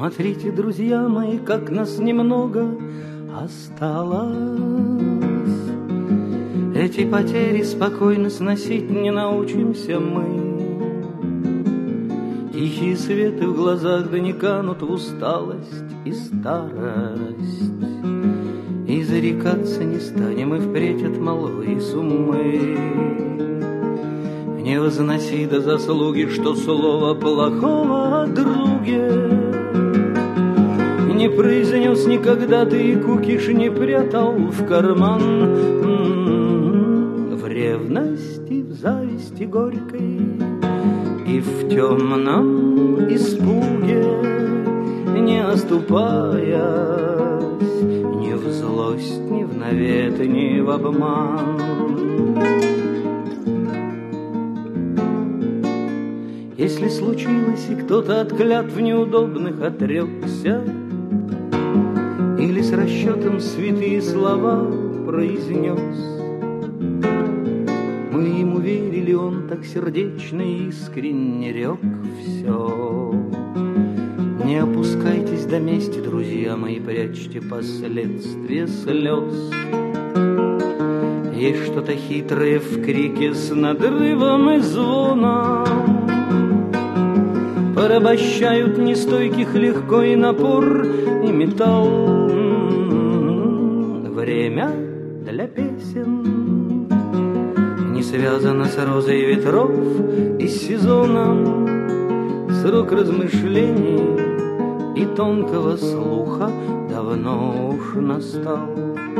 Смотрите, друзья мои, как нас немного осталось. Эти потери спокойно сносить не научимся мы. Тихие светы в глазах, да не канут в усталость и старость. И зарекаться не станем и впредь от малой суммы. Не возноси до заслуги, что слово плохого о друге не произнес никогда ты, и кукиш не прятал в карман. В ревности, в зависти горькой и в темном испуге, не оступаясь ни в злость, ни в навет, ни в обман. Если случилось, и кто-то от клятв неудобных отрекся, или с расчетом святые слова произнес, мы ему верили, он так сердечно и искренне рек все. Не опускайтесь до мести, друзья мои, прячьте последствия слез. Есть что-то хитрое в крике с надрывом и звоном. Порабощают нестойких легко и напор, и металл. Время для песен не связано с розой ветров и с сезоном. Срок размышлений и тонкого слуха давно уж настал.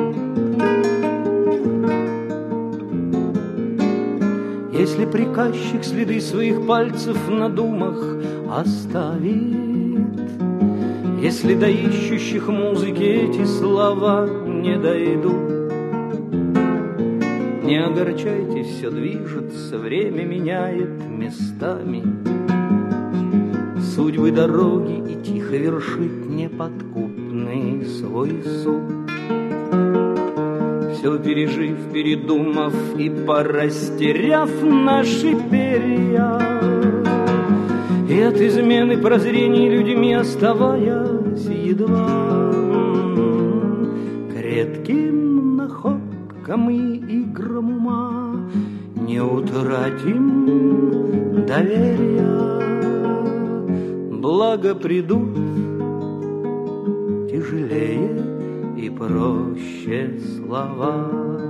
Если приказчик следы своих пальцев на думах оставит, если до ищущих музыки эти слова не дойдут, не огорчайтесь, все движется, время меняет местами судьбы дороги и тихо вершит неподкупный свой суд. Все пережив, передумав и порастеряв наши перья, и от измены прозрений людьми оставаясь едва редким находкам и играм ума, не утратим доверия. Благо придут тяжелее и проще слова.